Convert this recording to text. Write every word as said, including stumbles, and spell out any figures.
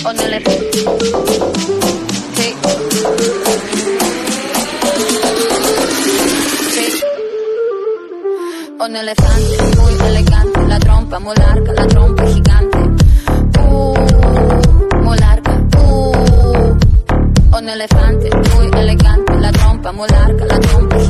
un elefante. Sì. Sì. Un elefante muy elegante, la trompa muy larga, la trompa gigante. Uh, muy larga. Uh, un elefante muy elegante, la trompa muy larga, la trompa